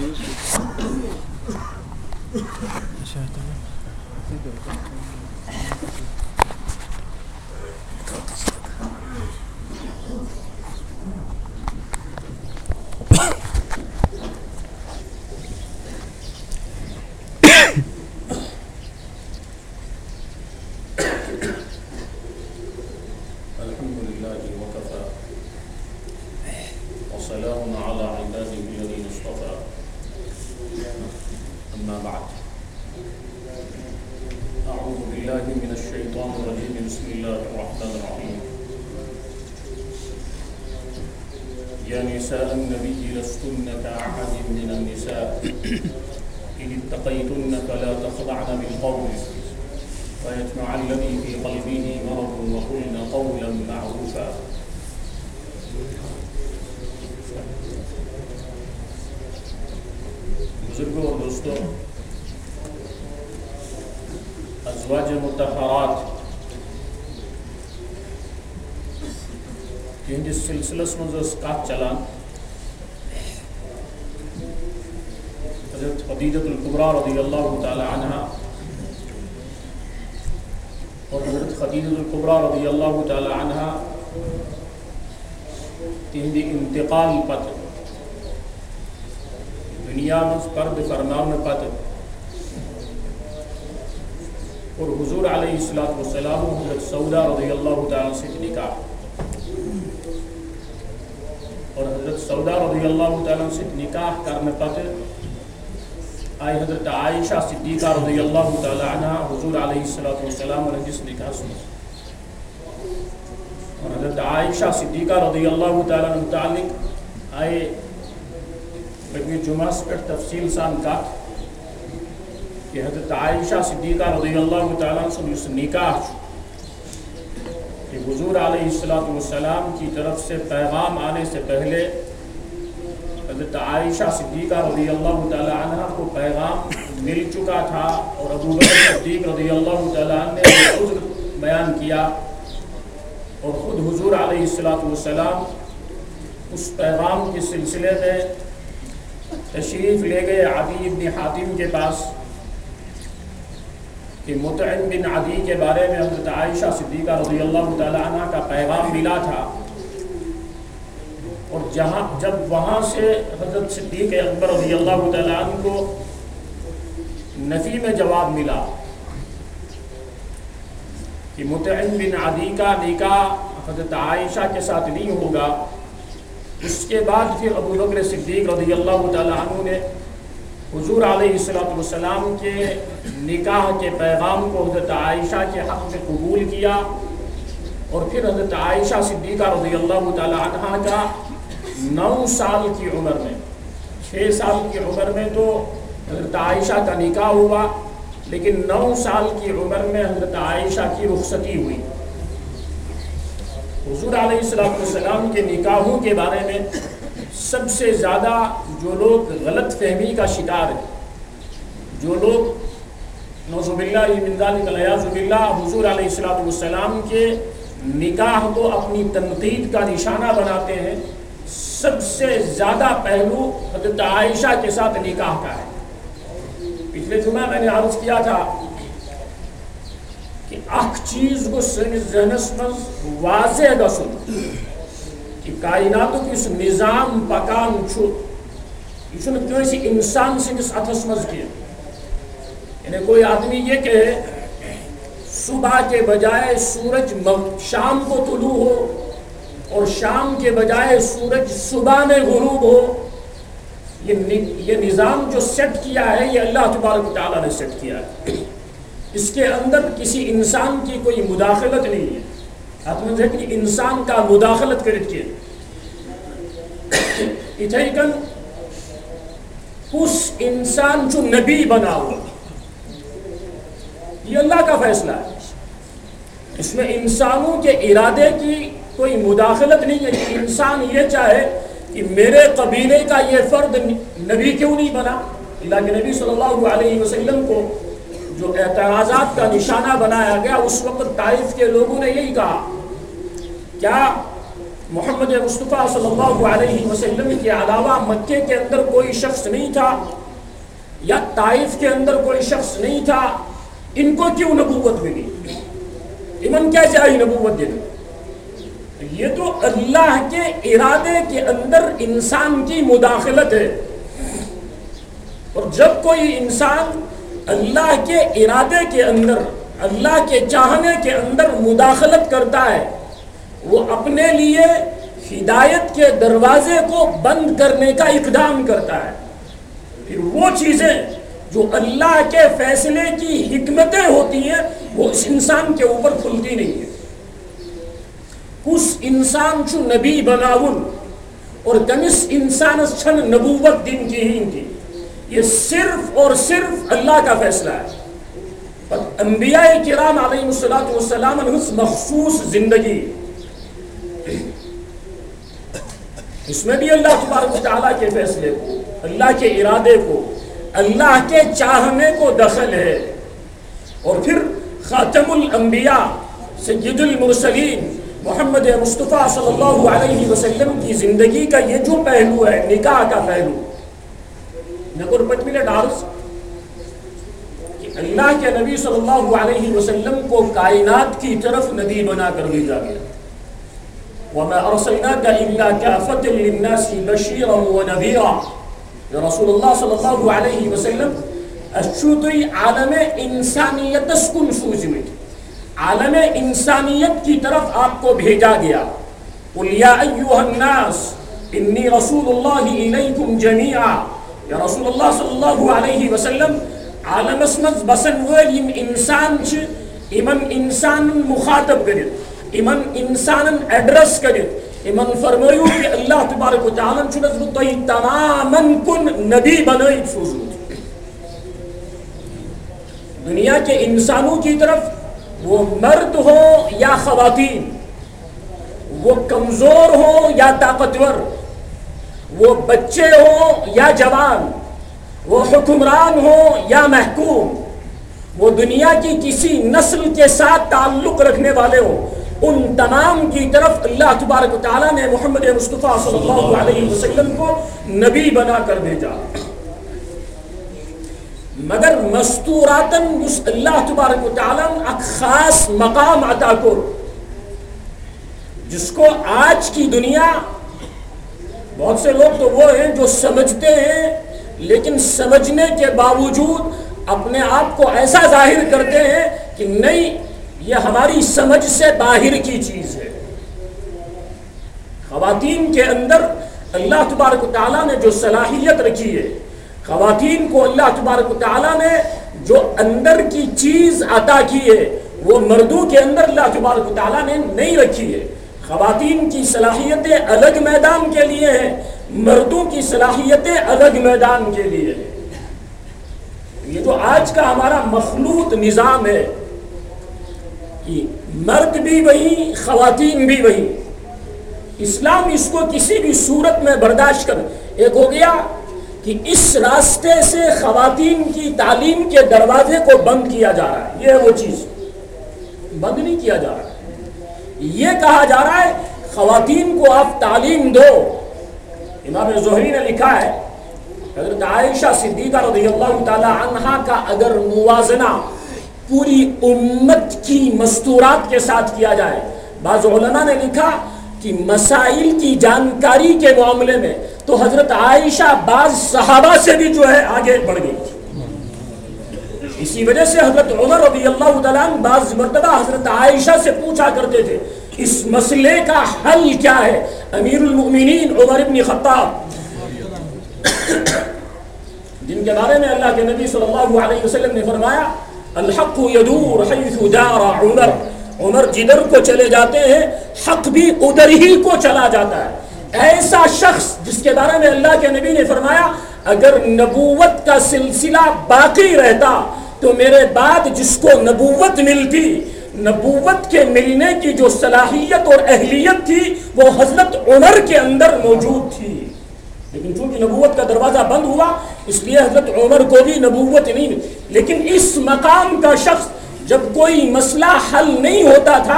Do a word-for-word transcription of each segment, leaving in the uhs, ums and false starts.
يا نساء النبي لستن كأحد من النساء إن اتقيتن فلا تخضعن بالقول فيطمع الذي في قلبه مرض وقلن قولا معروفا. بزرگوں اور دوستوں، ازواج مطہرات تہندس سلسلس مز کت چلان. حضرت خدیجہ الکبریٰ رضی اللہ تعالی عنہ اور حضرت خدیجہ الکبریٰ رضی اللہ تعالی عنہ تہندی انتقال پتہ دنیا مز پرد فرمان پتہ اور حضور علیہ الصلوۃ والسلام حضرت سودا رضی اللہ تعالی سے نکاح اور حضرت سودا رضی اللہ تعالیٰ سے نکاح کرنے پتہ آئی حضرت عائشہ صدیقہ رضی اللہ تعالیٰ عنہ حضور علیہ الصلوۃ والسلام علیہ جس نکاح سن اور حضرت عائشہ صدیقہ رضی اللہ تعالیٰ عنہ متعلق آئے بلکہ جمعہ پر تفصیل سان کا کہ حضرت عائشہ صدیقہ رضی اللہ تعالیٰ عنہ سے اس نکاح کہ حضور علیہ الصلوۃ والسلام کی طرف سے پیغام آنے سے پہلے حضرت عائشہ صدیقہ رضی اللہ تعالی عنہ کو پیغام مل چکا تھا اور ابو بکر صدیق رضی اللہ تعالی عنہ نے عذر بیان کیا اور خود حضور علیہ الصلوۃ والسلام اس پیغام کے سلسلے میں تشریف لے گئے عدی بن حاتم کے پاس کہ مطعم بن عدی کے بارے میں حضرت عائشہ صدیقہ رضی اللہ تعالی عنہ کا پیغام ملا تھا اور جہاں جب وہاں سے حضرت صدیق اکبر رضی اللہ تعالی عنہ کو نفی میں جواب ملا کہ مطعم بن عدی کا نکاح حضرت عائشہ کے ساتھ نہیں ہوگا، اس کے بعد پھر ابو بکر صدیق رضی اللہ تعالی عنہ نے حضور علیہ الصلوۃ والسلام کے نکاح کے پیغام کو حضرت عائشہ کے حق میں قبول کیا اور پھر حضرت عائشہ صدیقہ رضی اللہ تعالی عنہ کا نو سال کی عمر میں چھ سال کی عمر میں تو حضرت عائشہ کا نکاح ہوا، لیکن نو سال کی عمر میں حضرت عائشہ کی رخصتی ہوئی. حضور علیہ الصلوۃ والسلام کے نکاحوں کے بارے میں سب سے زیادہ جو لوگ غلط فہمی کا شکار ہیں، جو لوگ نعوذ باللہ من ذلک والعیاذ باللہ حضور علیہ الصلوۃ والسلام کے نکاح کو اپنی تنقید کا نشانہ بناتے ہیں، سب سے زیادہ پہلو حضرت عائشہ کے ساتھ نکاح کا ہے. پچھلے جمعہ میں نے عرض کیا تھا کہ اخ چیز کو سنس ذہنس مز واضح گژھن کہ کائناتک اس نظام پکان چھو یہ چھنہ کسی انسان سندس اتھس مز کی، یعنی کوئی آدمی یہ کہے صبح کے بجائے سورج شام کو طلوع ہو اور شام کے بجائے سورج صبح میں غروب ہو، یہ یہ نظام جو سیٹ کیا ہے یہ اللہ تبارک و تعالیٰ نے سیٹ کیا ہے، اس کے اندر کسی انسان کی کوئی مداخلت نہیں ہے. اتنا ہے کہ انسان کا مداخلت کرت کے اتھائی کن اس انسان جو نبی بنا ہوا یہ اللہ کا فیصلہ ہے، اس میں انسانوں کے ارادے کی کوئی مداخلت نہیں ہے کہ انسان یہ چاہے کہ میرے قبیلے کا یہ فرد نبی کیوں نہیں بنا. اللہ کے نبی صلی اللہ علیہ وسلم کو جو اعتراضات کا نشانہ بنایا گیا اس وقت طائف کے لوگوں نے یہی کہا کیا محمد مصطفیٰ صلی اللہ علیہ وسلم کے علاوہ مکے کے اندر کوئی شخص نہیں تھا یا طائف کے اندر کوئی شخص نہیں تھا، ان کو کیوں نبوت ملی؟ ایمن کیا چاہیے نبوت دینا؟ یہ تو اللہ کے ارادے کے اندر انسان کی مداخلت ہے، اور جب کوئی انسان اللہ کے ارادے کے اندر، اللہ کے چاہنے کے اندر مداخلت کرتا ہے، وہ اپنے لیے ہدایت کے دروازے کو بند کرنے کا اقدام کرتا ہے۔ پھر وہ چیزیں جو اللہ کے فیصلے کی حکمتیں ہوتی ہیں وہ اس انسان کے اوپر کھلتی نہیں ہے۔ کس انسان چھ نبی بناون اور کمس انسان چھن نبوت دن کی ہی تھی، یہ صرف اور صرف اللہ کا فیصلہ ہے۔ انبیاء کرام علیہ الصلوۃ والسلام ہنس مخصوص زندگی، اس میں بھی اللہ تبارک و تعالیٰ کے فیصلے کو، اللہ کے ارادے کو، اللہ کے چاہنے کو دخل ہے۔ اور پھر خاتم الانبیاء سید المرسلین محمد مصطفیٰ صلی اللہ علیہ وسلم کی زندگی کا یہ جو پہلو ہے، نکاح کا پہلو، نکر پچ منٹ عرض کہ اللہ کے نبی صلی اللہ علیہ وسلم کو کائنات کی طرف نبی بنا کر بھیجا گیا۔ وَمَا أَرْسَلْنَاكَ إِلَّا كَافَةً لِلنَّاسِ بَشِيرًا وَنَذِيرًا، یا رسول اللہ صلی اللہ علیہ وسلم اشوتوی عالم انسانیت اسکن سوزمت، عالم انسانیت کی طرف آپ کو بھیجا گیا۔ قُلْ يَا أَيُّهَا النَّاسِ إِنِّي رَسُولُ اللَّهِ إِلَيْكُمْ جَمِيعًا، یا رسول اللہ صلی اللہ علیہ وسلم عالم اسمت بسن ولیم انسان چھ، ایمن انسان مخاطب کرد، ایمن انسان ایڈریس کرد، ایمن فرمایو کہ اللہ تبارک و تعالیٰ چھنز بطوئی تماماً کن نبی بنائی سوزود۔ دنیا کے انسانوں کی طرف وہ مرد ہو یا خواتین، وہ کمزور ہو یا طاقتور، وہ بچے ہو یا جوان، وہ حکمران ہو یا محکوم، وہ دنیا کی کسی نسل کے ساتھ تعلق رکھنے والے ہوں، ان تمام کی طرف اللہ تبارک و تعالیٰ نے محمد مصطفیٰ صلی اللہ علیہ وسلم کو نبی بنا کر بھیجا۔ مگر مستوراتاً اس اللہ تبارک و تعالیٰ ایک خاص مقام عطا کر، جس کو آج کی دنیا، بہت سے لوگ تو وہ ہیں جو سمجھتے ہیں لیکن سمجھنے کے باوجود اپنے آپ کو ایسا ظاہر کرتے ہیں کہ نہیں، یہ ہماری سمجھ سے باہر کی چیز ہے۔ خواتین کے اندر اللہ تبارک و تعالیٰ نے جو صلاحیت رکھی ہے، خواتین کو اللہ تبارک و تعالیٰ نے جو اندر کی چیز عطا کی ہے، وہ مردوں کے اندر اللہ تبارک و تعالیٰ نے نہیں رکھی ہے۔ خواتین کی صلاحیتیں الگ میدان کے لیے ہیں، مردوں کی صلاحیتیں الگ میدان کے لیے ہیں۔ یہ جو آج کا ہمارا مخلوط نظام ہے، مرد بھی وہی، خواتین بھی وہی، اسلام اس کو کسی بھی صورت میں برداشت کر، ایک ہو گیا کہ اس راستے سے خواتین کی تعلیم کے دروازے کو بند کیا جا رہا ہے، یہ وہ چیز بند نہیں کیا جا رہا ہے، یہ کہا جا رہا ہے خواتین کو آپ تعلیم دو۔ امام زہری نے لکھا ہے، حضرت عائشہ صدیقہ رضی اللہ تعالی عنہا کا اگر موازنہ پوری امت کی مستورات کے ساتھ کیا جائے، بعض علماء نے لکھا کہ مسائل کی جانکاری کے معاملے میں تو حضرت عائشہ بعض صحابہ سے بھی جو ہے آگے بڑھ گئی تھی۔ اسی وجہ سے حضرت عمر رضی اللہ تعالیٰ عنہ بعض مرتبہ حضرت عائشہ سے پوچھا کرتے تھے اس مسئلے کا حل کیا ہے۔ امیر المؤمنین عمر ابن خطاب، جن کے بارے میں اللہ کے نبی صلی اللہ علیہ وسلم نے فرمایا الحق یدور حیث دار عمر، عمر جدھر کو چلے جاتے ہیں حق بھی ادھر ہی کو چلا جاتا ہے۔ ایسا شخص جس کے بارے میں اللہ کے نبی نے فرمایا اگر نبوت کا سلسلہ باقی رہتا تو میرے بعد جس کو نبوت ملتی، نبوت کے ملنے کی جو صلاحیت اور اہلیت تھی وہ حضرت عمر کے اندر موجود تھی، لیکن چونکہ نبوت کا دروازہ بند ہوا اس لیے حضرت عمر کو بھی نبوت نہیں ملی۔ لیکن اس مقام کا شخص جب کوئی مسئلہ حل نہیں ہوتا تھا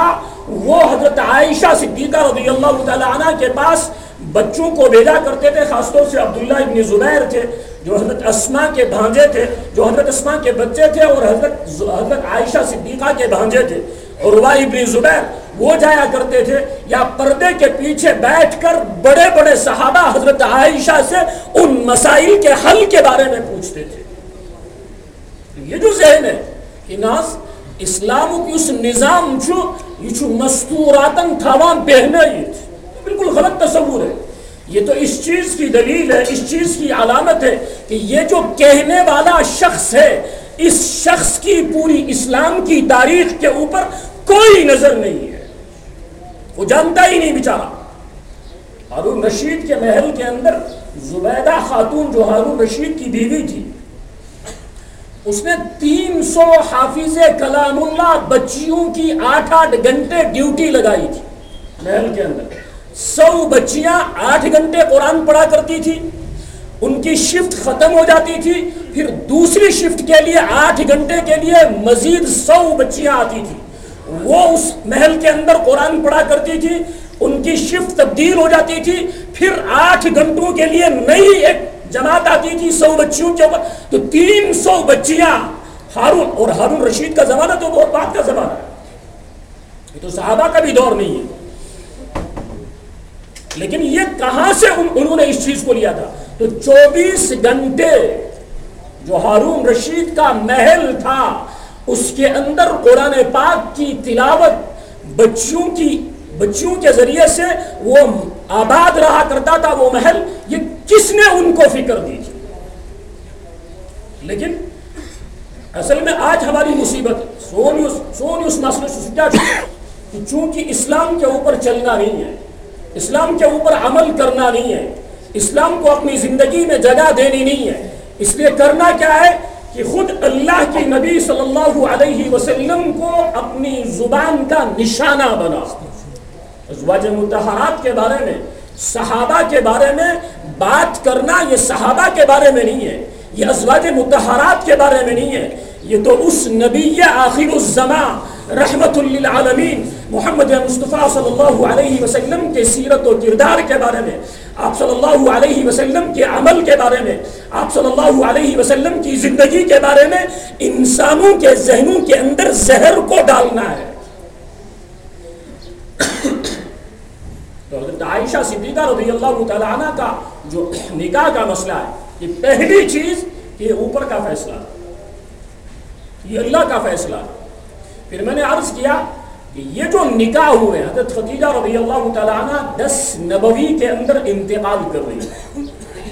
وہ حضرت عائشہ صدیقہ رضی اللہ تعالی عنہ کے پاس بچوں کو بھیجا کرتے تھے، خاص طور سے عبداللہ ابن زبیر تھے جو حضرت اسماء کے بھانجے تھے، جو حضرت اسماء کے بچے تھے، اور حضرت حضرت عائشہ صدیقہ کے بھانجے تھے عروہ ابن زبیر، وہ جایا کرتے تھے یا پردے کے پیچھے بیٹھ کر بڑے بڑے صحابہ حضرت عائشہ سے ان مسائل کے حل کے بارے میں پوچھتے تھے. یہ جو ذہن ہے کہ ناس اسلام کی اس نظام چھو یہ چھو مستوراتن تھاوان پہنے ہی بالکل غلط تصور ہے. یہ تو اس چیز کی دلیل ہے، اس چیز کی علامت ہے کہ یہ جو کہنے والا شخص ہے، اس شخص کی پوری اسلام کی تاریخ کے اوپر کوئی نظر نہیں ہے، وہ جانتا ہی نہیں بیچارہ. ہارون رشید کے محل کے اندر زبیدہ خاتون جو ہارون رشید کی بیوی تھی، اس نے تین سو حافظ کلام اللہ بچیوں کی آٹھ آٹھ گھنٹے ڈیوٹی لگائی تھی محل کے اندر. سو بچیاں آٹھ گھنٹے قرآن پڑھا کرتی تھی، ان کی شفٹ ختم ہو جاتی تھی، پھر دوسری شفٹ کے لیے آٹھ گھنٹے کے لیے مزید سو بچیاں آتی تھی، وہ اس محل کے اندر قرآن پڑھا کرتی تھی، ان کی شفٹ تبدیل ہو جاتی تھی، پھر آٹھ گھنٹوں کے لیے نئی ایک جماعت آتی تھی سو بچیوں کے اوپر. تو تین سو بچیاں ہارون، اور ہارون رشید کا زمانہ تو بہت بعد کا زمانہ ہے، یہ تو صحابہ کا بھی دور نہیں ہے. لیکن یہ کہاں سے انہوں نے اس چیز کو لیا تھا؟ تو چوبیس گھنٹے جو ہارون رشید کا محل تھا اس کے اندر قرآن پاک کی تلاوت بچیوں کی بچیوں کے ذریعے سے وہ آباد رہا کرتا تھا وہ محل. یہ کس نے ان کو فکر دی تھی؟ لیکن اصل میں آج ہماری مصیبت سونی اس, سونی اس مسئلے سے کیا کہ چونکہ اسلام کے اوپر چلنا نہیں ہے، اسلام کے اوپر عمل کرنا نہیں ہے، اسلام کو اپنی زندگی میں جگہ دینی نہیں ہے، اس لیے کرنا کیا ہے کہ خود اللہ کے نبی صلی اللہ علیہ وسلم کو اپنی زبان کا نشانہ بنا. ازواج مطہرات کے بارے میں، صحابہ کے بارے میں بات کرنا یہ صحابہ کے بارے میں نہیں ہے، یہ ازواج مطہرات کے بارے میں نہیں ہے، یہ تو اس نبی آخر الزمان رحمت للعالمین محمد مصطفیٰ صلی اللہ علیہ وسلم کے سیرت و کردار کے بارے میں، آپ صلی اللہ علیہ وسلم کے عمل کے بارے میں، آپ صلی اللہ علیہ وسلم کی زندگی کے بارے میں انسانوں کے ذہنوں کے اندر زہر کو ڈالنا ہے. تو حضرت عائشہ صدیقہ رضی اللہ تعالی عنہ کا جو نکاح کا مسئلہ ہے، یہ پہلی چیز کہ یہ اوپر کا فیصلہ، یہ اللہ کا فیصلہ. پھر میں نے عرض کیا کہ یہ جو نکاح ہوئے، حضرت خدیجہ رضی اللہ تعالی عنہ دس نبوی کے اندر انتقال کر رہی ہے،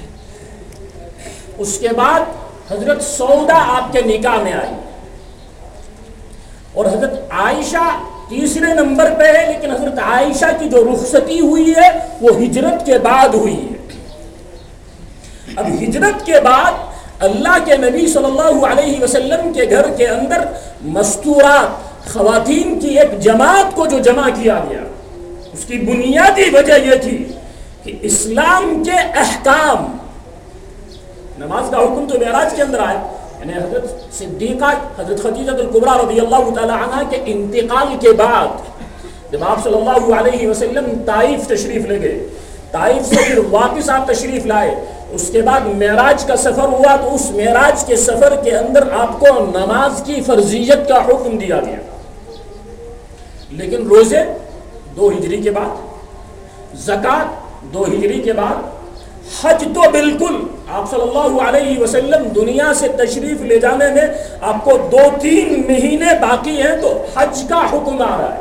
اس کے بعد حضرت سودا آپ کے نکاح میں آئی، اور حضرت عائشہ تیسرے نمبر پہ ہے. لیکن حضرت عائشہ کی جو رخصتی ہوئی ہے وہ ہجرت کے بعد ہوئی ہے. اب ہجرت کے بعد اللہ کے نبی صلی اللہ علیہ وسلم کے گھر کے اندر مستورات خواتین کی ایک جماعت کو جو جمع کیا گیا، اس کی بنیادی وجہ یہ تھی کہ اسلام کے احکام، نماز کا حکم تو معراج کے اندر آیا، یعنی حضرت صدیقہ حضرت خدیجہ الکبریٰ رضی اللہ تعالی عنہ کے انتقال کے بعد جب آپ صلی اللہ علیہ وسلم طائف تشریف لے گئے، طائف سے پھر واپس آپ تشریف لائے، اس کے بعد معراج کا سفر ہوا، تو اس معراج کے سفر کے اندر آپ کو نماز کی فرضیت کا حکم دیا گیا. لیکن روزے دو ہجری کے بعد، زکوٰۃ دو ہجری کے بعد، حج تو بالکل آپ صلی اللہ علیہ وسلم دنیا سے تشریف لے جانے میں آپ کو دو تین مہینے باقی ہیں تو حج کا حکم آ رہا ہے.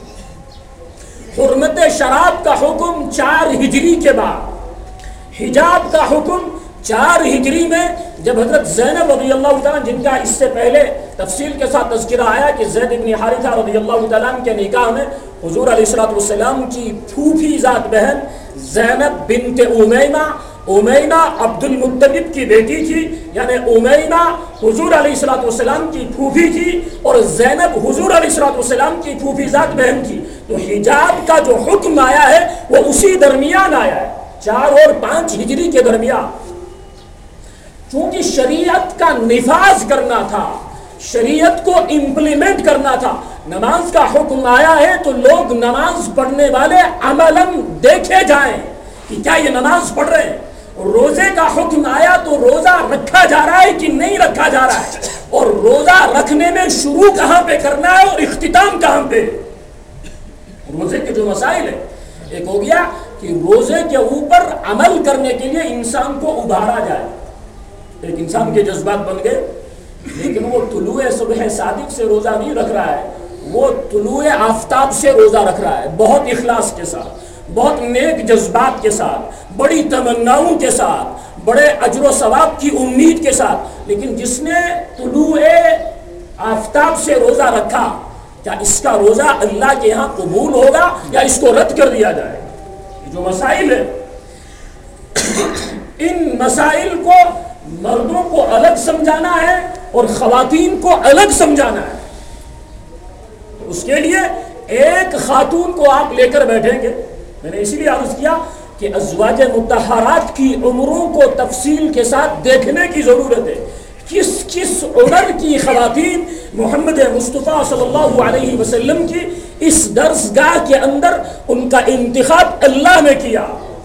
حرمت شراب کا حکم چار ہجری کے بعد، حجاب کا حکم چار ہجری میں، جب حضرت زینب رضی اللہ تعالیٰ، جن کا اس سے پہلے تفصیل کے ساتھ تذکرہ آیا کہ زید بن حارثہ رضی اللہ تعالیٰ کے نکاح میں حضور علیہ الصلوۃ والسلام کی پھوپھی ذات بہن زینب بنت امیمہ، امیمہ عبد المطلب کی بیٹی تھی، یعنی امیمہ حضور علیہ الصلوۃ والسلام کی پھوپھی تھی اور زینب حضور علیہ الصلوۃ والسلام کی پھوپھی ذات بہن تھی. تو حجاب کا جو حکم آیا ہے وہ اسی درمیان آیا ہے، چار اور پانچ ہجری کے درمیان. چونکہ شریعت کا نفاذ کرنا تھا، شریعت کو امپلیمنٹ کرنا تھا، نماز کا حکم آیا ہے تو لوگ نماز پڑھنے والے عملاً دیکھے جائیں کہ کیا یہ نماز پڑھ رہے ہیں. روزے کا حکم آیا تو روزہ رکھا جا رہا ہے کہ نہیں رکھا جا رہا ہے, اور روزہ رکھنے میں شروع کہاں پہ کرنا ہے اور اختتام کہاں پہ. روزے کے جو مسائل ہیں, ایک ہو گیا کہ روزے کے اوپر عمل کرنے کے لیے انسان کو ابھارا جائے. ایک انسان کے جذبات بن گئے, لیکن وہ طلوع صبح صادق سے روزہ نہیں رکھ رہا ہے, وہ طلوع آفتاب سے روزہ رکھ رہا ہے, بہت اخلاص کے ساتھ, بہت نیک جذبات کے ساتھ, بڑی تمناؤں کے ساتھ, بڑے اجر و ثواب کی امید کے ساتھ. لیکن جس نے طلوع آفتاب سے روزہ رکھا, کیا اس کا روزہ اللہ کے یہاں قبول ہوگا یا اس کو رد کر دیا جائے؟ یہ جو مسائل ہیں, ان مسائل کو مردوں کو الگ سمجھانا ہے اور خواتین کو الگ سمجھانا ہے. اس کے لیے ایک خاتون کو آپ لے کر بیٹھیں گے. میں نے اسی لیے عرض کیا کہ ازواج مطہرات کی عمروں کو تفصیل کے ساتھ دیکھنے کی ضرورت ہے. کس کس عمر کی خواتین محمد مصطفیٰ صلی اللہ علیہ وسلم کی اس درسگاہ کے اندر ان کا انتخاب اللہ نے کیا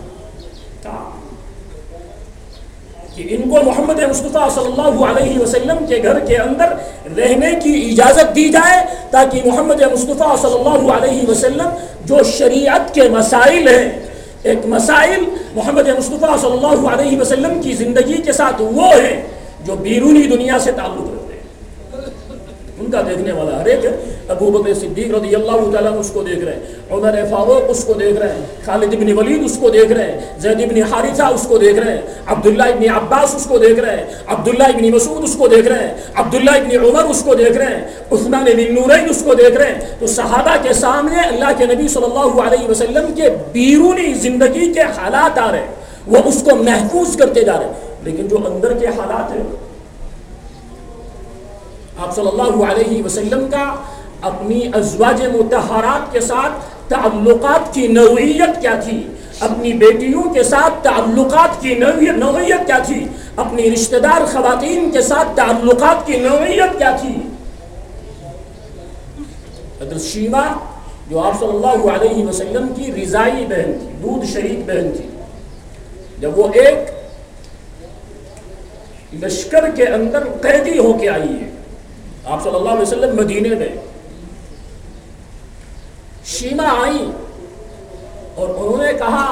کہ ان کو محمد مصطفیٰ صلی اللہ علیہ وسلم کے گھر کے اندر رہنے کی اجازت دی جائے, تاکہ محمد مصطفیٰ صلی اللہ علیہ وسلم جو شریعت کے مسائل ہیں, ایک مسائل محمد مصطفیٰ صلی اللہ علیہ وسلم کی زندگی کے ساتھ وہ ہیں جو بیرونی دنیا سے تعلق رکھتے ہیں, ان کا دیکھنے والا ہر ایک ہے. ابو بکر صدیق رضی اللہ تعالیٰ اس کو دیکھ رہے ہیں, عمر فاروق اس کو دیکھ رہے ہیں, خالد بن ولید اس کو دیکھ رہے ہیں, زید بن حارثہ اس کو دیکھ رہے ہیں, عبداللہ ابن عباس اس کو دیکھ رہے ہیں, عبداللہ ابن مسعود اس کو دیکھ رہے ہیں, عبداللہ ابن عمر اس کو دیکھ رہے ہیں, عثمان بن نورین اس کو دیکھ رہے ہیں. تو صحابہ کے سامنے اللہ کے نبی صلی اللہ علیہ وسلم کے بیرونی زندگی کے حالات آ رہے ہیں, وہ اس کو محفوظ کرتے جا رہے ہیں. لیکن جو اندر کے حالات ہیں, آپ صلی اللہ علیہ وسلم کا اپنی ازواج مطہرات کے ساتھ تعلقات کی نوعیت کیا تھی, اپنی بیٹیوں کے ساتھ تعلقات کی نوعیت کیا تھی, اپنی رشتہ دار خواتین کے ساتھ تعلقات کی نوعیت کیا تھی. حضرت شیما جو آپ صلی اللہ علیہ وسلم کی رضائی بہن تھی, دودھ شریک بہن تھی, جب وہ ایک لشکر کے اندر قیدی ہو کے آئی ہے, آپ صلی اللہ علیہ وسلم مدینے میں, شیما آئی اور انہوں نے کہا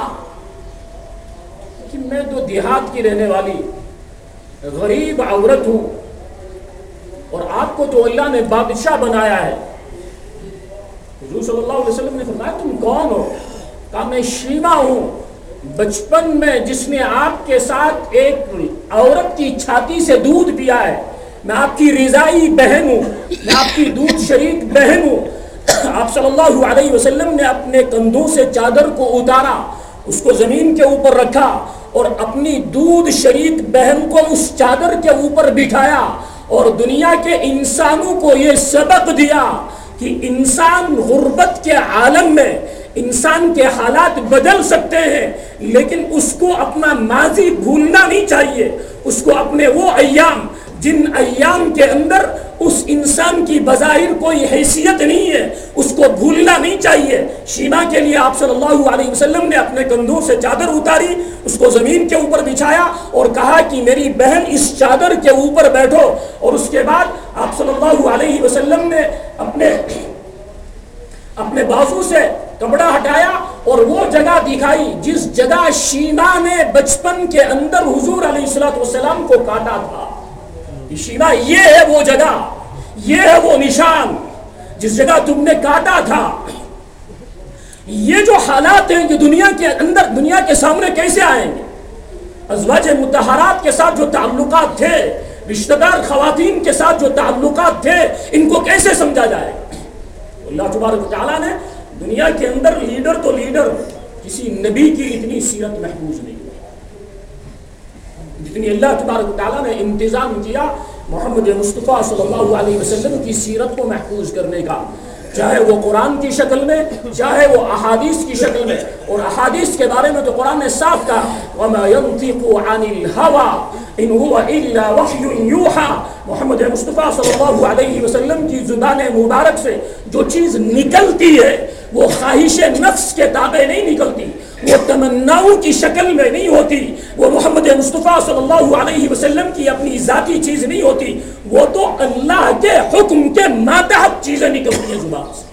کہ میں تو دیہات کی رہنے والی غریب عورت ہوں, اور آپ کو تو اللہ نے بادشاہ بنایا ہے. حضور صلی اللہ علیہ وسلم نے فرمایا تم کون ہو؟ کہا میں شیما ہوں, بچپن میں جس نے آپ کے ساتھ ایک عورت کی چھاتی سے دودھ پیا ہے. میں آپ کی رضائی بہن ہوں, میں آپ کی دودھ شریک بہن ہوں. آپ صلی اللہ علیہ وسلم نے اپنے کندھوں سے چادر کو اتارا, اس کو زمین کے اوپر رکھا, اور اپنی دودھ شریک بہن کو اس چادر کے اوپر بٹھایا, اور دنیا کے انسانوں کو یہ سبق دیا کہ انسان غربت کے عالم میں انسان کے حالات بدل سکتے ہیں, لیکن اس کو اپنا ماضی بھولنا نہیں چاہیے. اس کو اپنے وہ ایام جن ایام کے اندر اس انسان کی بظاہر کوئی حیثیت نہیں ہے, اس کو بھولنا نہیں چاہیے. شیما کے لیے آپ صلی اللہ علیہ وسلم نے اپنے کندھوں سے چادر اتاری, اس کو زمین کے اوپر بچھایا اور کہا کہ میری بہن اس چادر کے اوپر بیٹھو. اور اس کے بعد آپ صلی اللہ علیہ وسلم نے اپنے اپنے بازو سے کپڑا ہٹایا اور وہ جگہ دکھائی جس جگہ شیما نے بچپن کے اندر حضور علیہ الصلوۃ والسلام کو کاٹا تھا. شیما یہ ہے وہ جگہ, یہ ہے وہ نشان جس جگہ تم نے کاٹا تھا. یہ جو حالات ہیں کہ دنیا کے اندر دنیا کے سامنے کیسے آئیں گے؟ ازواج مطہرات کے ساتھ جو تعلقات تھے, رشتہ دار خواتین کے ساتھ جو تعلقات تھے, ان کو کیسے سمجھا جائے؟ اللہ تبارک و تعالیٰ نے دنیا کے اندر لیڈر تو لیڈر, کسی نبی کی اتنی سیرت محفوظ نہیں ہوئی جتنی اللہ تبارک و تعالیٰ نے انتظام کیا محمد مصطفیٰ صلی اللہ علیہ وسلم کی سیرت کو محفوظ کرنے کا. چاہے وہ قرآن کی شکل میں چاہے وہ احادیث کی شکل میں. اور احادیث کے بارے میں تو قرآن نے صاف کہا وَمَا يَنطِقُ عَنِ الْهَوَىٰ إِنْ هُوَ إِلَّا وَحْيٌ يُوحَىٰ. محمد مصطفیٰ صلی اللہ علیہ وسلم کی زبان مبارک سے جو چیز نکلتی ہے وہ خواہش نفس کے تابع نہیں نکلتی, وہ تمناؤں کی شکل میں نہیں ہوتی, وہ محمد مصطفیٰ صلی اللہ علیہ وسلم کی اپنی ذاتی چیز نہیں ہوتی, وہ تو اللہ کے حکم کے ماتحت چیزیں نکلتی ہیں زبان سے.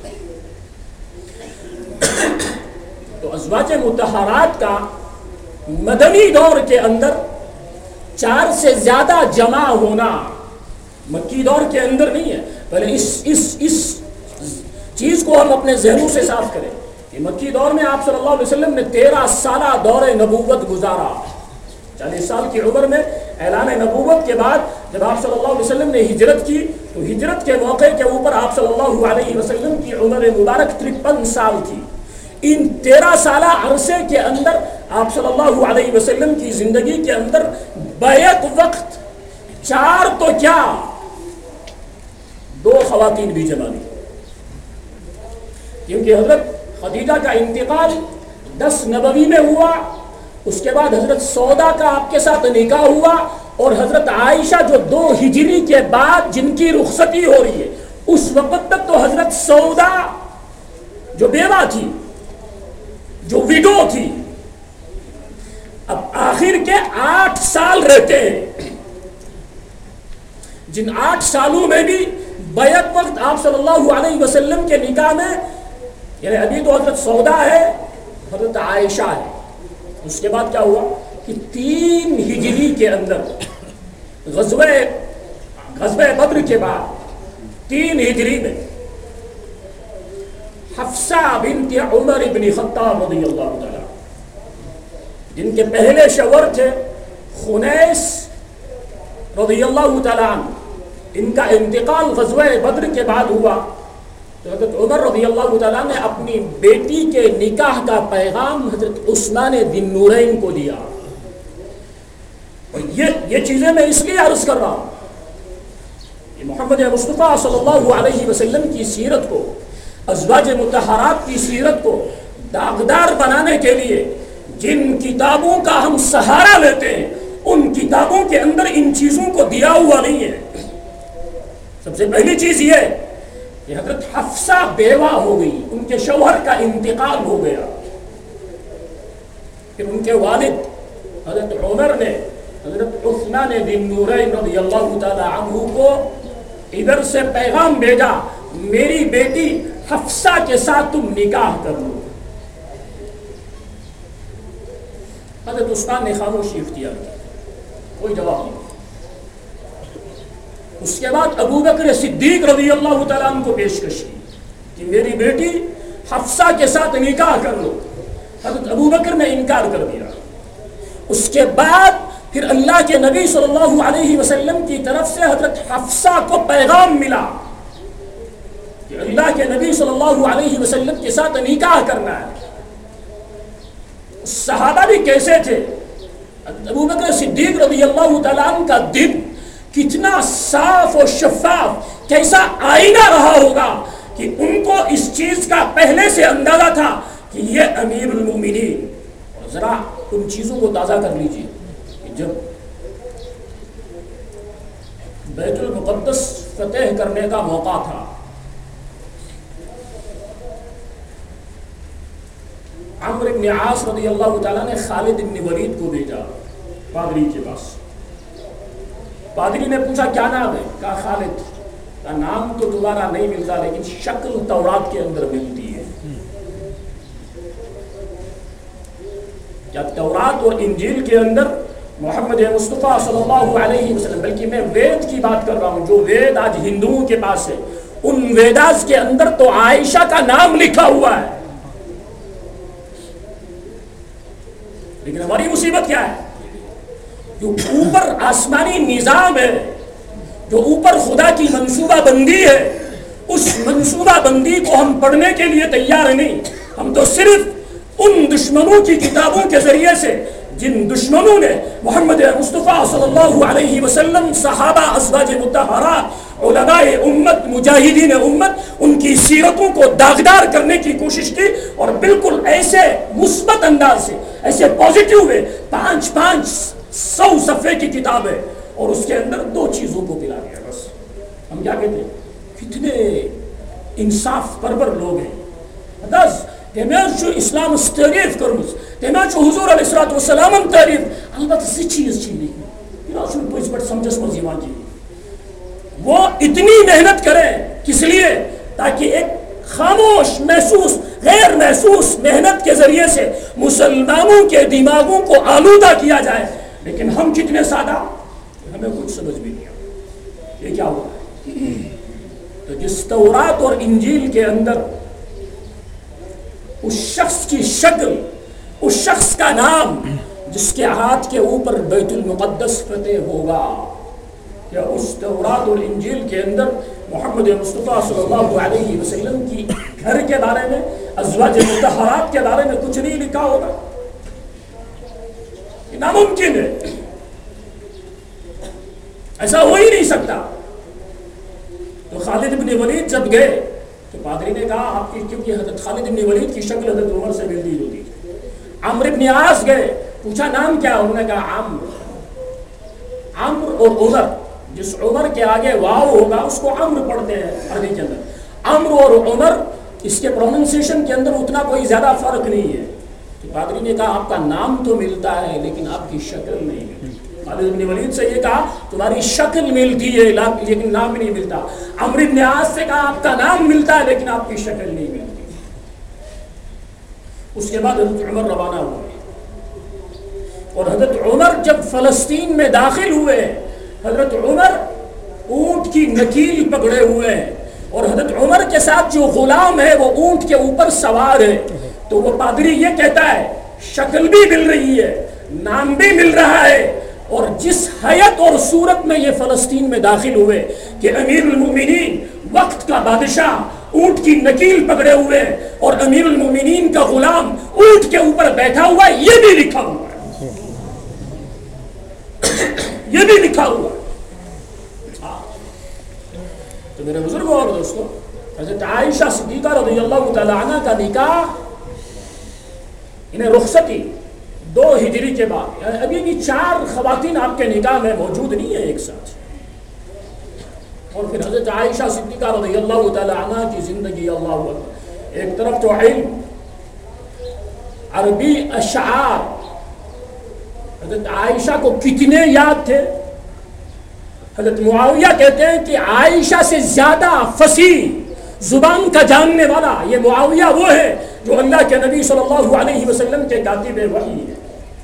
تو ازواج مطہرات کا مدنی دور کے اندر چار سے زیادہ جمع ہونا مکی دور کے اندر نہیں ہے. پہلے اس اس اس چیز کو ہم اپنے ذہنوں سے صاف کریں کہ مکی دور میں آپ صلی اللہ علیہ وسلم نے تیرہ سالہ دور نبوت گزارا. چالیس سال کی عمر میں اعلان نبوت کے بعد جب آپ صلی اللہ علیہ وسلم نے ہجرت کی تو ہجرت کے موقع کے اوپر آپ صلی اللہ علیہ وسلم کی عمر مبارک ترپن سال تھی. ان تیرہ سالہ عرصے کے اندر آپ صلی اللہ علیہ وسلم کی زندگی کے اندر بیک وقت چار تو کیا دو خواتین بھی جمع ہوئی, کیونکہ حضرت خدیجہ کا انتقال دس نبوی میں ہوا, اس کے بعد حضرت سودا کا آپ کے ساتھ نکاح ہوا, اور حضرت عائشہ جو دو ہجری کے بعد جن کی رخصتی ہو رہی ہے اس وقت تک تو حضرت سودا جو بیوہ تھی جو ویڈو تھی اب آخر کے آٹھ سال رہتے ہیں. جن آٹھ سالوں میں بھی بیک وقت آپ صلی اللہ علیہ وسلم کے نکاح میں یعنی ابھی تو حضرت سودا ہے حضرت عائشہ ہے, اس کے بعد کیا ہوا کہ تین ہجری کے اندر غزوہ غزوہ بدر کے بعد تین ہجری میں حفصہ بنت عمر بن خطاب رضی اللہ تعالی جن کے پہلے شوہر تھے خنیس رضی اللہ تعالی عنہ, ان کا انتقال غزوہ بدر کے بعد ہوا تو حضرت عمر رضی اللہ تعالیٰ نے اپنی بیٹی کے نکاح کا پیغام حضرت عثمان ذی نورین کو دیا. اور یہ یہ چیزیں میں اس لیے عرض کر رہا ہوں کہ محمد مصطفیٰ صلی اللہ علیہ وسلم کی سیرت کو ازواج مطہرات کی سیرت کو داغدار بنانے کے لیے جن کتابوں کا ہم سہارا لیتے ہیں ان کتابوں کے اندر ان چیزوں کو دیا ہوا نہیں ہے. سب سے پہلی چیز یہ کہ حضرت حفصہ بیوہ ہو گئی, ان کے شوہر کا انتقال ہو گیا, پھر ان کے والد حضرت عمر نے حضرت عثمان ذی نورین رضی اللہ تعالی عنہ کو ادھر سے پیغام بھیجا میری بیٹی حفصہ کے ساتھ تم نکاح کر لو. حضرت عثمان نے خاموشی اختیار کی, کوئی جواب نہیں. اس کے بعد ابو بکر صدیق رضی اللہ تعالیٰ عنہ کو پیشکش کی کہ میری بیٹی حفصہ کے ساتھ نکاح کر لو. حضرت ابو بکر نے انکار کر دیا. اس کے بعد پھر اللہ کے نبی صلی اللہ علیہ وسلم کی طرف سے حضرت حفصہ کو پیغام ملا کہ اللہ کے نبی صلی اللہ علیہ وسلم کے ساتھ نکاح کرنا ہے. صحابہ بھی کیسے تھے, ابو بکر صدیق رضی اللہ تعالیٰ عنہ کا دل کتنا صاف و شفاف, کیسا آئینہ رہا ہوگا کہ ان کو اس چیز کا پہلے سے اندازہ تھا کہ یہ امیر المومنین. اور ذرا ان چیزوں کو تازہ کر لیجئے کہ جب بیت المقدس فتح کرنے کا موقع تھا, عمرو بن عاص رضی اللہ تعالیٰ نے خالد بن ولید کو بھیجا پادری کے پاس. پادری نے پوچھا کیا نام ہے, کہا خالد. کا نام تو دوبارہ نہیں ملتا لیکن شکل تورات کے اندر ملتی ہے. کیا تورات اور انجیل کے اندر محمد مصطفیٰ صلی اللہ علیہ وسلم, بلکہ میں وید کی بات کر رہا ہوں جو وید آج ہندوؤں کے پاس ہے, ان ویداز کے اندر تو عائشہ کا نام لکھا ہوا ہے. لیکن ہماری مصیبت کیا ہے, جو اوپر آسمانی نظام ہے, جو اوپر خدا کی منصوبہ بندی ہے, اس منصوبہ بندی کو ہم پڑھنے کے لیے تیار نہیں. ہم تو صرف ان دشمنوں کی کتابوں کے ذریعے سے جن دشمنوں نے محمد مصطفیٰ صلی اللہ علیہ وسلم, صحابہ, ازواج مطہرات علماء امت مجاہدین امت ان کی سیرتوں کو داغدار کرنے کی کوشش کی اور بالکل ایسے مثبت انداز سے ایسے پازیٹیو ہے پانچ پانچ سو صفحے کی کتاب ہے اور اس کے اندر دو چیزوں کو پلا دیا بس. ہم کیا کہتے ہیں کتنے انصاف پرور لوگ ہیں. دس تمہیں جو اسلام تعریف کرمز تمہیں جو حضور علیہ الصلوۃ والسلام تعریف البتہ زٕ چیز چھ لیکن یہ چھُنہٕ پٔزۍ پٲٹھۍ سمجھس منٛز یِوان کِہیٖنۍ. وہ اتنی محنت کریں کس لیے تاکہ ایک خاموش محسوس غیر محسوس محنت کے ذریعے سے مسلمانوں کے دماغوں کو آلودہ کیا جائے. لیکن ہم کتنے سادہ ہمیں کچھ سمجھ بھی نہیں آتا یہ کیا ہوا ہے. تو جس تورات اور انجیل کے اندر اس شخص کی شکل اس شخص کا نام جس کے ہاتھ کے اوپر بیت المقدس فتح ہوگا یا اس تورات اور انجیل کے اندر محمد مصطفیٰ صلی اللہ علیہ وسلم کی گھر کے بارے میں ازواج مطہرات کے بارے میں کچھ نہیں لکھا ہوگا یہ ناممکن ہے. ایسا ہو ہی نہیں سکتا. تو خالد بن ولید جب گئے تو پادری نے کہا آپ کی کیونکہ حضرت خالد بن ولید کی شکل حضرت عمر سے ملتی جلتی تھی. عمرو بن عاص گئے پوچھا نام کیا انہوں نے کہا عمرو. عمرو اور عمر جس عمر کے آگے واو ہوگا اس کو عمرو پڑھتے ہیں عربی کے اندر. عمرو اور عمر اس کے پروننسیشن کے اندر اتنا کوئی زیادہ فرق نہیں ہے. تو پادری نے کہا آپ کا نام تو ملتا ہے لیکن آپ کی شکل نہیں ملتی. خالد بن ولید سے یہ کہا تمہاری شکل ملتی ہے لیکن نام نہیں ملتا. عمرو بن عاص سے کہا آپ کا نام ملتا ہے لیکن آپ کی شکل نہیں ملتی. اس کے بعد حضرت عمر روانہ ہوئے اور حضرت عمر جب فلسطین میں داخل ہوئے حضرت عمر اونٹ کی نکیل پکڑے ہوئے ہیں اور حضرت عمر کے ساتھ جو غلام ہے وہ اونٹ کے اوپر سوار ہے. تو وہ پادری یہ کہتا ہے شکل بھی مل رہی ہے نام بھی مل رہا ہے اور جس حیت اور صورت میں یہ فلسطین میں داخل ہوئے کہ امیر المومنین وقت کا بادشاہ اونٹ کی نکیل پکڑے ہوئے ہیں اور امیر المومنین کا غلام اونٹ کے اوپر بیٹھا ہوا ہے یہ بھی لکھا ہوا ہے یہ بھی لکھا ہوا ہے. تو میرے بزرگوں اور دوستوں حضرت عائشہ صدیقہ رضی اللہ تعالی عنہ کا نکاح انہیں رخصتی دو ہجری کے بعد یعنی ابھی بھی چار خواتین آپ کے نکاح میں موجود نہیں ہے ایک ساتھ. اور پھر حضرت عائشہ صدیقہ رضی اللہ تعالی عنہ کی زندگی اللہ اکبر. ایک طرف تو علم عربی اشعار حضرت عائشہ کو کتنے یاد تھے. حضرت معاویہ کہتے ہیں کہ عائشہ سے زیادہ فصیح زبان کا جاننے والا یہ معاویہ وہ ہے جو اللہ کے نبی صلی اللہ علیہ وسلم کے کاتب وحی ہے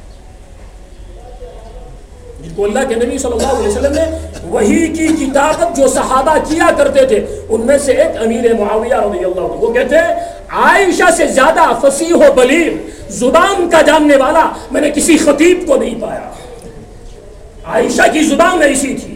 جن کو اللہ کے نبی صلی اللہ علیہ وسلم نے وحی کی کتابت جو صحابہ کیا کرتے تھے ان میں سے ایک امیر معاویہ رضی اللہ عنہ. وہ کہتے ہیں عائشہ سے زیادہ فصیح و بلیغ زبان کا جاننے والا میں نے کسی خطیب کو نہیں پایا. عائشہ کی زبان ایسی تھی.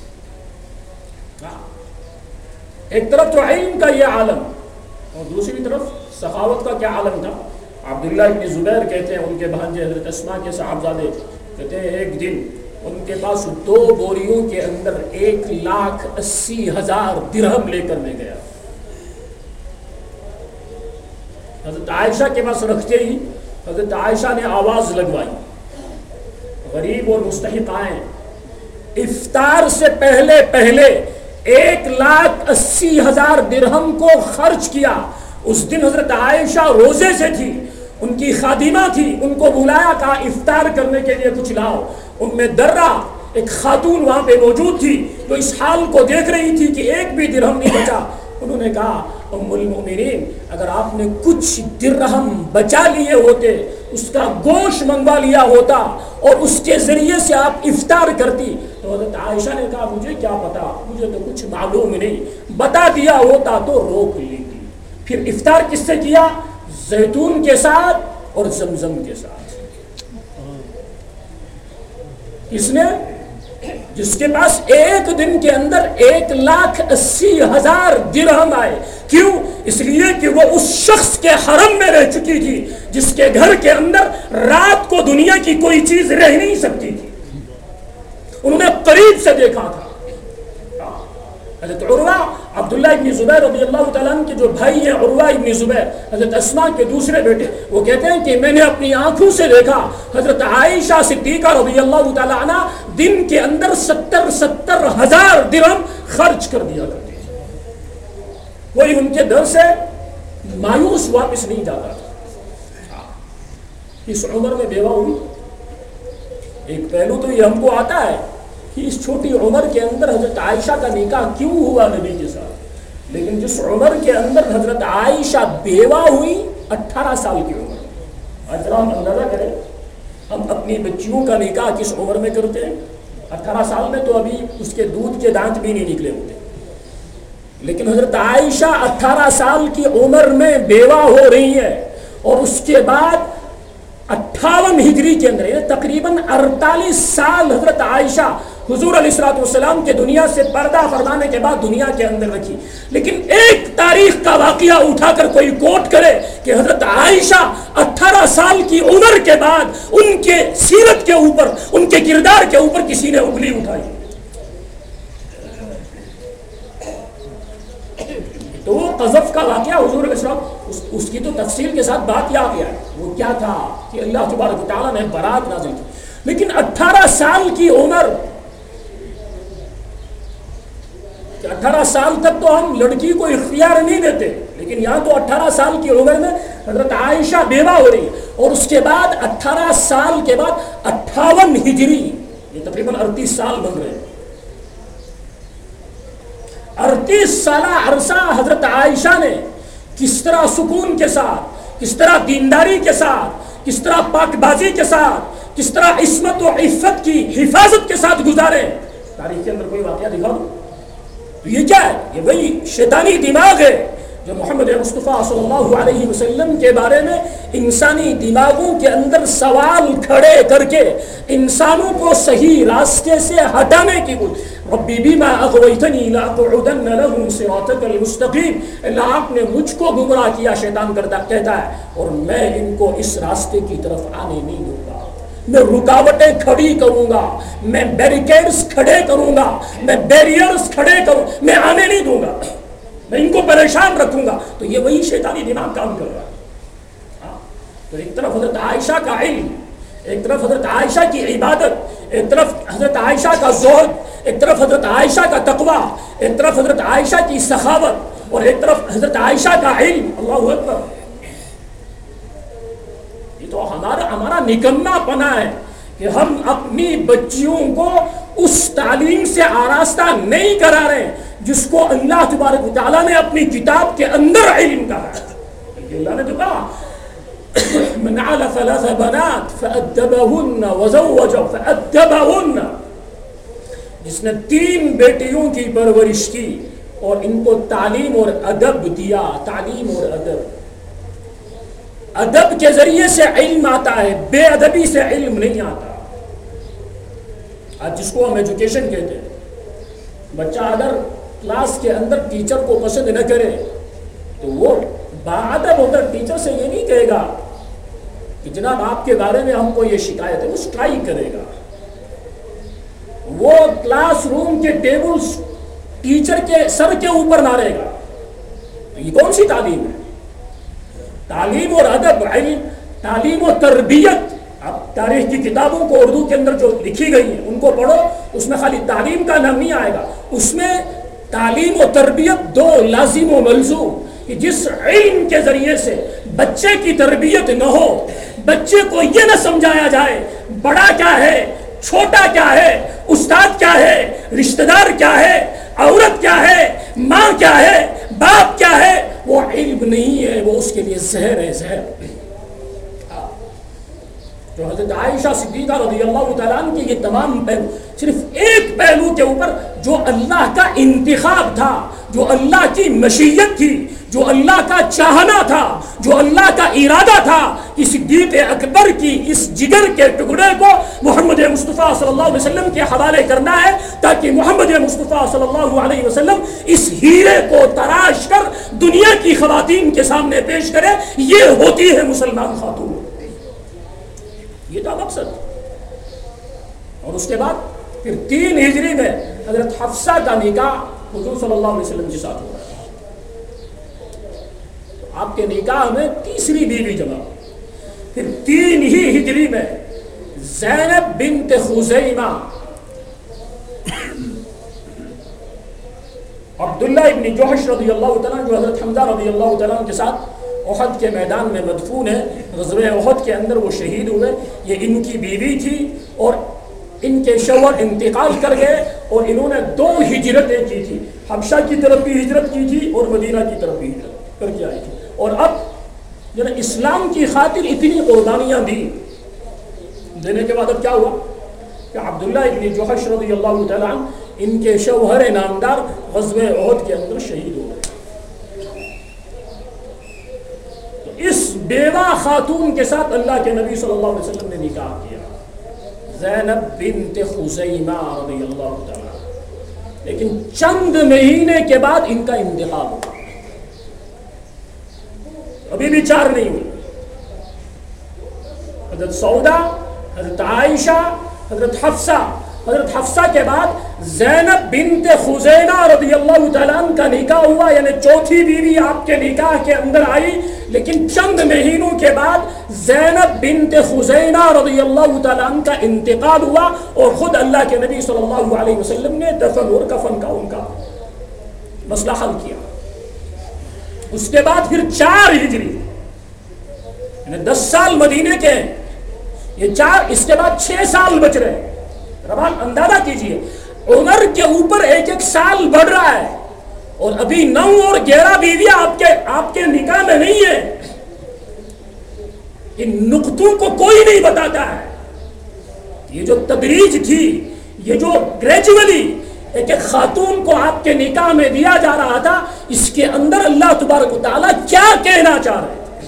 ایک طرف تو علم کا یہ عالم اور دوسری طرف سخاوت کا کیا عالم تھا. عبداللہ ابن زبیر کہتے ہیں ان کے بھانجے حضرت اسماء کے صاحبزادے کہتے ہیں ایک دن ان کے پاس دو بوریوں کے اندر ایک لاکھ اسی ہزار درہم لے کر میں گیا. حضرت عائشہ کے پاس رکھتے ہی حضرت عائشہ نے آواز لگوائی غریب اور مستحق آئیں. افطار سے پہلے پہلے ایک لاکھ اسی ہزار درہم کو خرچ کیا. اس دن حضرت عائشہ روزے سے تھی ان کی خادمہ تھی ان کو بلایا کہا افطار کرنے کے لیے کچھ لاؤ. ان میں درہ ایک خاتون وہاں پہ موجود تھی جو اس حال کو دیکھ رہی تھی کہ ایک بھی درہم نہیں بچا. انہوں نے کہا ام المؤمنین اگر آپ نے کچھ درہم بچا لیے ہوتے اس کا گوشت منگوا لیا ہوتا اور اس کے ذریعے سے آپ افطار کرتی. تو حضرت عائشہ نے کہا مجھے کیا پتا مجھے تو کچھ معلوم نہیں بتا دیا ہوتا تو روک لیتی. پھر افطار کس سے کیا زیتون کے ساتھ اور زمزم کے ساتھ. کس نے جس کے پاس ایک دن کے اندر ایک لاکھ اسی ہزار درہم آئے. کیوں؟ اس لیے کہ وہ اس شخص کے حرم میں رہ چکی تھی جس کے گھر کے اندر رات کو دنیا کی کوئی چیز رہ نہیں سکتی تھی. انہوں نے قریب سے دیکھا تھا. حضرت عروہ عبداللہ ابن زبیر رضی اللہ تعالیٰ عنہ کے جو بھائی ہیں عروہ ابن زبیر حضرت اسماء کے دوسرے بیٹے، وہ کہتے ہیں کہ میں نے اپنی آنکھوں سے دیکھا حضرت عائشہ صدیقہ رضی اللہ تعالیٰ عنہ دن کے اندر ستر ستر ہزار درہم خرچ کر دیا کرتے تھے، کوئی ان کے در سے مایوس واپس نہیں جاتا تھا۔ اس عمر میں بیوہ ہوئی، ایک پہلو تو یہ ہم کو آتا ہے کہ اس چھوٹی عمر کے اندر حضرت عائشہ کا نکاح کیوں ہوا نبی کے ساتھ، لیکن جس عمر کے اندر حضرت عائشہ بیوہ ہوئی اٹھارہ سال کی عمر، آج ذرا ہم اندازہ کریں ہم اپنی بچیوں کا نکاح کس عمر میں کرتے ہیں؟ اٹھارہ سال میں تو ابھی اس کے دودھ کے دانت بھی نہیں نکلے ہوتے، لیکن حضرت عائشہ اٹھارہ سال کی عمر میں بیوہ ہو رہی ہے، اور اس کے بعد اٹھاون ہجری کے اندر یعنی تقریباً اڑتالیس سال حضرت عائشہ حضور علیہ الصلوۃ والسلام کے دنیا سے پردہ فرمانے کے بعد دنیا کے اندر رکھی، لیکن ایک تاریخ کا واقعہ اٹھا کر کوئی کوٹ کرے کہ حضرت عائشہ اٹھارہ سال کی عمر کے بعد ان کے سیرت کے اوپر، ان کے کردار کے اوپر کسی نے انگلی اٹھائی، تو وہ قذف کا واقعہ حضور علیہ السلام اس, اس کی تو تفصیل کے ساتھ بات یاد ہے وہ کیا تھا کہ اللہ تبارک و تعالیٰ نے برات نازل کی، لیکن اٹھارہ سال کی عمر، اٹھارہ سال تک تو ہم لڑکی کو اختیار نہیں دیتے، لیکن یہاں تو اٹھارہ سال کی عمر میں حضرت عائشہ بیوہ ہو رہی ہے، اور اس کے بعد اٹھارہ سال کے بعد اٹھاون ہجری، یہ تقریباً اڑتیس سال بن رہے ہیں، اڑتیس سالہ عرصہ حضرت عائشہ نے کس طرح سکون کے ساتھ، کس طرح دینداری کے ساتھ، کس طرح پاک بازی کے ساتھ، کس طرح عصمت و عفت کی حفاظت کے ساتھ گزارے، تاریخ کے اندر کوئی واقعہ دکھا دو، تو یہ کیا ہے؟ یہ وہی شیطانی دماغ ہے جو محمد مصطفیٰ صلی اللہ علیہ وسلم کے بارے میں انسانی دماغوں کے اندر سوال کھڑے کر کے انسانوں کو صحیح راستے سے ہٹانے کی کوشش، ربی بما اغویتنی لاقعدن لهم صراطک المستقیم، اللہ آپ نے مجھ کو گمراہ کیا، شیطان کرتا کہتا ہے، اور میں ان کو اس راستے کی طرف آنے نہیں دوں گا، میں رکاوٹیں کھڑی کروں گا، میں بیریکیڈز کھڑے کروں گا، میں بیریئرز کھڑے کروں، میں آنے نہیں دوں گا، میں ان کو پریشان رکھوں گا۔ تو یہ وہی شیطانی دماغ کام کر رہا ہے۔ تو ایک طرف حضرت عائشہ کا علم، ایک طرف حضرت عائشہ کی عبادت، ایک طرف حضرت عائشہ کا زہد، ایک طرف حضرت عائشہ کا تقوی، ایک طرف حضرت عائشہ کی سخاوت، اور ایک طرف حضرت عائشہ کا علم، اللہ اکبر۔ یہ تو ہمارا ہمارا نکما پنا ہے کہ ہم اپنی بچیوں کو اس تعلیم سے آراستہ نہیں کرا رہے جس کو اللہ تبارک و تعالیٰ نے اپنی کتاب کے اندر علم کہا ہے۔ اللہ نے تو کہا من عال ثلاث بنات فأدبهن وزوجه فأدبهن، جس نے تین بیٹیوں کی پرورش کی اور ان کو تعلیم اور ادب دیا، تعلیم اور ادب، ادب کے ذریعے سے علم آتا ہے، بے ادبی سے علم نہیں آتا۔ آج جس کو ہم ایجوکیشن کہتے ہیں، بچہ اگر کلاس کے اندر ٹیچر کو پسند نہ کرے تو وہ باادب ہو کر ٹیچر سے یہ نہیں کہے گا کہ جناب آپ کے بارے میں ہم کو یہ شکایت ہے، وہ اسٹرائک کرے گا، وہ کلاس روم کے ٹیبل ٹیچر کے سر کے اوپر مارے گا۔ تو یہ کون سی تعلیم ہے؟ تعلیم اور ادب، علم، تعلیم و تربیت۔ اب تاریخ کی کتابوں کو اردو کے اندر جو لکھی گئی ہیں ان کو پڑھو، اس میں خالی تعلیم کا نام نہیں آئے گا، اس میں تعلیم و تربیت دو لازم و ملزوم، کہ جس علم کے ذریعے سے بچے کی تربیت نہ ہو، بچے کو یہ نہ سمجھایا جائے بڑا کیا ہے، چھوٹا کیا ہے، استاد کیا ہے، رشتہ دار کیا ہے، عورت کیا ہے، ماں کیا ہے، باپ کیا ہے، وہ علم نہیں ہے، وہ اس کے لیے زہر ہے، زہر۔ تو حضرت عائشہ صدیقہ رضی اللہ تعالیٰ عنہ کے یہ تمام پہلو، صرف ایک پہلو کے اوپر جو اللہ کا انتخاب تھا، جو اللہ کی مشیت تھی، جو اللہ کا چاہنا تھا، جو اللہ کا ارادہ تھا کہ صدیق اکبر کی اس جگر کے ٹکڑے کو محمد مصطفیٰ صلی اللہ علیہ وسلم کے حوالے کرنا ہے، تاکہ محمد مصطفیٰ صلی اللہ علیہ وسلم اس ہیرے کو تراش کر دنیا کی خواتین کے سامنے پیش کرے، یہ ہوتی ہے مسلمان خاتون۔ یہ تھا مقصد۔ اور اس کے بعد پھر تین ہجری میں حضرت حفصہ کا نکاح حضور صلی اللہ علیہ وسلم کے ساتھ ہو رہا ہے. آپ کے نکاح میں تیسری بیوی جمع. پھر تین ہی ہجری میں زینب بنت خزیمہ عبداللہ ابن جوحش رضی اللہ تعالیٰ جو حضرت حمزہ رضی اللہ تعالیٰ کے ساتھ احد کے میدان میں مدفون ہے, غزوہ احد کے اندر وہ شہید ہوئے. یہ ان کی بیوی تھی اور ان کے شوہر انتقال کر گئے اور انہوں نے دو ہجرتیں کی تھی. حبشہ کی طرف بھی ہجرت کی تھی اور مدینہ کی طرف بھی ہجرت کر کے آئی تھی. اور اب جو ہے اسلام کی خاطر اتنی قربانیاں دی, دینے کے بعد اب کیا ہوا کہ عبداللہ ابن جوحش رضی اللہ تعالیٰ عنہ ان کے شوہر نامدار غزوہ احد کے اندر شہید ہو گئے. تو اس بیوہ خاتون کے ساتھ اللہ کے نبی صلی اللہ علیہ وسلم نے نکاح کیا, زینب بنت خزیمہ رضی اللہ تعالیٰ. لیکن چند مہینے کے بعد ان کا انتقال ہوا, ابھی بھی چار نہیں ہوئی. حضرت سودا, حضرت عائشہ, حضرت حفصہ, حضرت حفصہ کے بعد زینب بنت خزیمہ رضی اللہ تعالیٰ عنہ کا نکاح ہوا, یعنی چوتھی بیوی آپ کے نکاح کے اندر آئی. لیکن چند مہینوں کے بعد زینب بنت خزیمہ رضی اللہ تعالیٰ عنہ کا انتقال ہوا اور خود اللہ کے نبی صلی اللہ علیہ وسلم نے دفن اور کفن کا ان کا مسئلہ حل کیا. اس کے بعد پھر چار ہجری, یعنی دس سال مدینے کے ہیں, یہ چار, اس کے بعد چھ سال بچ رہے ہیں. ربان اندازہ کیجئے عمر کے اوپر ایک ایک سال بڑھ رہا ہے اور ابھی نو اور گیارہ بیویاں آپ کے آپ کے نکاح میں نہیں ہے. ان نقطوں کو کوئی نہیں بتاتا ہے. یہ جو تدریج تھی, یہ جو گریجولی ایک ایک خاتون کو آپ کے نکاح میں دیا جا رہا تھا, اس کے اندر اللہ تبارک و تعالیٰ کیا کہنا چاہ رہے تھے.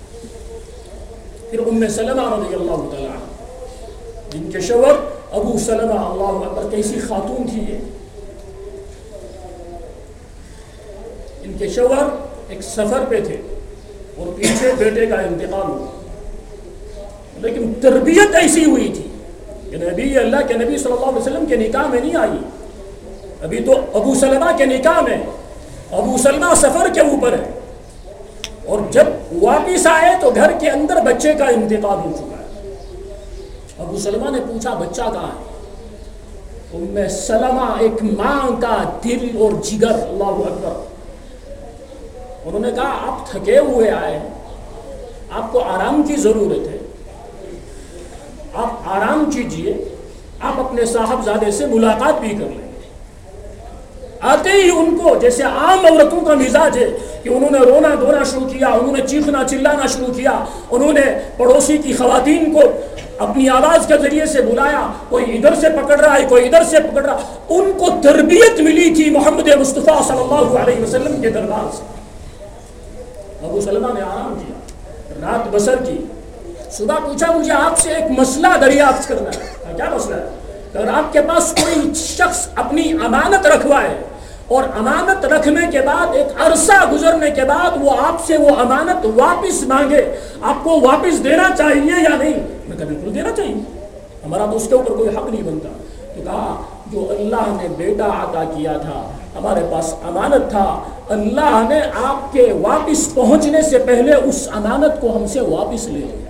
پھر ام سلمہ رضی اللہ تعالیٰ جن کے شوہر ابو سلمہ, اللہ اکبر, کیسی خاتون تھی یہ. ان کے شوہر ایک سفر پہ تھے اور پیچھے بیٹے کا انتقال ہوا, لیکن تربیت ایسی ہوئی تھی کہ نبی اللہ کے نبی صلی اللہ علیہ وسلم کے نکاح میں نہیں آئی. ابھی تو ابو سلمہ کے نکاح میں, ابو سلمہ سفر کے اوپر ہے اور جب واپس آئے تو گھر کے اندر بچے کا انتقال ہو چکا ہے. ابو سلمہ نے پوچھا بچہ کہاں ہے؟ ام سلمہ ایک ماں کا دل اور جگر, اللہ اکبر, انہوں نے کہا آپ تھکے ہوئے آئے ہیں, آپ کو آرام کی ضرورت ہے, آپ آرام کیجئے, آپ اپنے صاحبزادے سے ملاقات بھی کر لیں. آتے ہی ان کو جیسے عام عورتوں کا مزاج ہے کہ انہوں نے رونا دھونا شروع کیا, انہوں نے چیخنا چلانا شروع کیا, انہوں نے پڑوسی کی خواتین کو اپنی آواز کے ذریعے سے بلایا, کوئی ادھر سے پکڑ رہا ہے, کوئی ادھر سے پکڑ رہا. ان کو تربیت ملی تھی محمد مصطفیٰ صلی اللہ علیہ وسلم کے دربار سے. ابو سلمہ نے آرام کیا, رات بسر کی. صبح پوچھا مجھے آپ سے ایک مسئلہ دریافت کرنا ہے. کیا مسئلہ ہے؟ اگر آپ کے پاس کوئی شخص اپنی امانت رکھوائے اور امانت رکھنے کے بعد ایک عرصہ گزرنے کے بعد وہ آپ سے وہ امانت واپس مانگے, آپ کو واپس دینا چاہیے یا نہیں؟ میں کہا بالکل دینا چاہیے, ہمارا تو اس کے اوپر کوئی حق نہیں بنتا. تو کہا جو اللہ نے بیٹا عطا کیا تھا, ہمارے پاس امانت تھا, اللہ نے آپ کے واپس پہنچنے سے پہلے اس امانت کو ہم سے واپس لے لیا.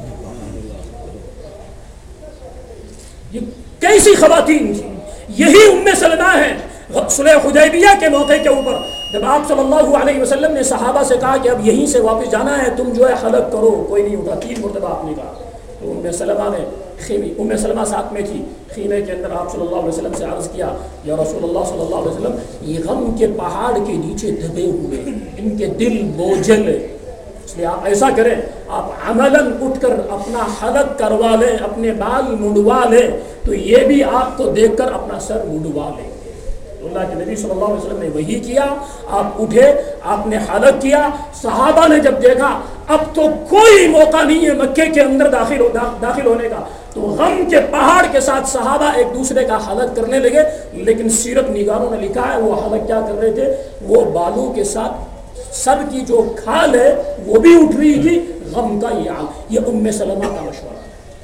یہ کیسی خواتین تھی, یہی ام سلمہ ہیں. صلح حدیبیہ کے موقع کے اوپر جب آپ صلی اللہ علیہ وسلم نے صحابہ سے کہا کہ اب یہیں سے واپس جانا ہے, تم جو ہے حلق کرو, کوئی نہیں اٹھا, تین مرتبہ آپ نے کہا. تو ام سلمہ نے خیمے, ام سلمہ ساتھ میں تھی, خیمے کے اندر آپ صلی اللہ علیہ وسلم سے عرض کیا یا رسول اللہ صلی اللہ علیہ وسلم, یہ غم کے پہاڑ کے نیچے دبے ہوئے, ان کے دل بوجھل ہے, اس لیے آپ ایسا کریں, آپ عملاً اٹھ کر اپنا حلق کروا لیں, اپنے بال منڈوا لیں, تو یہ بھی آپ کو دیکھ کر اپنا سر منڈوا لیں. اللہ کے نبی صلی اللہ علیہ وسلم نے وہی کیا. آپ اٹھے, آپ نے حلق کیا. صحابہ نے جب دیکھا اب تو کوئی موقع نہیں ہے مکے کے اندر داخل ہو داخل ہونے کا, تو غم کے پہاڑ کے ساتھ صحابہ ایک دوسرے کا حلق کرنے لگے. لیکن سیرت نگاروں نے لکھا ہے وہ حلق کیا کر رہے تھے, وہ بالوں کے ساتھ سر کی جو کھال ہے وہ بھی اٹھ رہی تھی, غم کا یہ حال. یہ ام سلمہ کا مشورہ.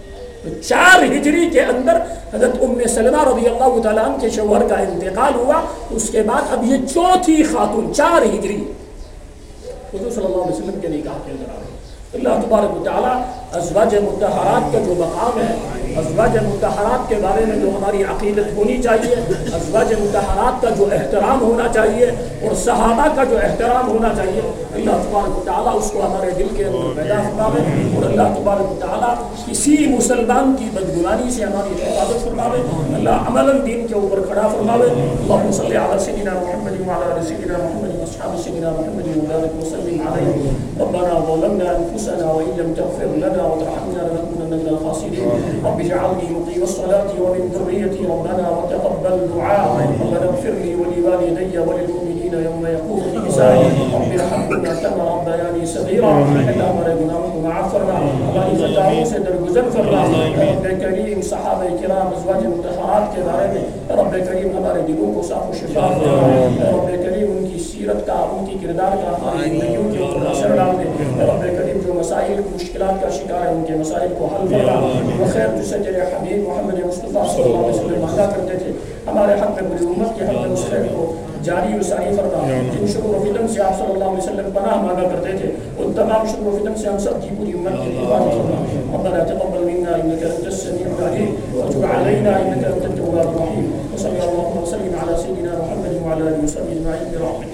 تو چار ہجری کے اندر حضرت ام سلمہ رضی اللہ تعالیٰ عنہ کے شوہر کا انتقال ہوا. اس کے بعد اب یہ چوتھی خاتون چار ہجری حضور صلی اللہ علیہ وسلم کے نکاح کے اندر آ رہی. اللہ تبارک و تعالیٰ ازواج مطہرات کا جو مقام ہے, ازواج مطہرات کے بارے میں جو ہماری عقیدت ہونی چاہیے, ازواج مطہرات کا جو احترام ہونا چاہیے اور صحابہ کا جو احترام ہونا چاہیے, اللہ تبارک و تعالیٰ اس کو ہمارے دل کے اندر پیدا فرماوے. اور اللہ تبارک و تعالیٰ کسی مسلمان کی بدگمانی سے ہماری حفاظت فرماوے. اللہ عملاً دین کے اوپر کھڑا فرماوے. اللہم صلی علی سیدنا محمد وعلی آل سیدنا محمد واصحاب سیدنا محمد وبارک وسلم علیہ. ربنا ظلمنا انفسنا وان لم تغفر لنا وترحمنا لنكونن من الخاسرين. رب اجعلني مقيم الصلاة ومن ذريتي ربنا وتقبل دعاء. ربنا اغفر لي ولوالدي وللمؤمنين يوم يقوم الحساب. رب ارحمهما كما ربياني صغيرا. اللہ ہمارے گناہوں کو معاف فرما, ہماری خطاؤں سے درگزر فرما. رب کریم صحابہ کرام ازواج مطہرات کے بارے میں رب کریم ہمارے دلوں کو صاف و شفاف فرما. رب کریم ان کی سیرت کا, ان کی کردار کا ہماری زندگیوں کے اوپر اثر ڈال دے. رب کریم جو مسائل مشکلات کا شکار ہے ان کے مسائل کو حل فرما. وہ خیر جسے تیرے حبیب محمد مصطفیٰ صلی اللہ علیہ وسلم مانگا کرتے تھے, ہمارے حق میں پوری امت کے حق میں اس خیر کو جاری و ساری فرما. جن شرور و فتن سے آپ صلی اللہ علیہ وسلم پناہ مانگا کرتے تھے, ان تمام شرور و فتن سے ہم سب کی پوری امت کی حفاظت فرما. ربنا تقبل منا انك انت السميع العليم وتب علينا انك انت التواب الرحيم. وصلى الله وسلم على سيدنا محمد وعلى اله وصحبه اجمعين برحمتك.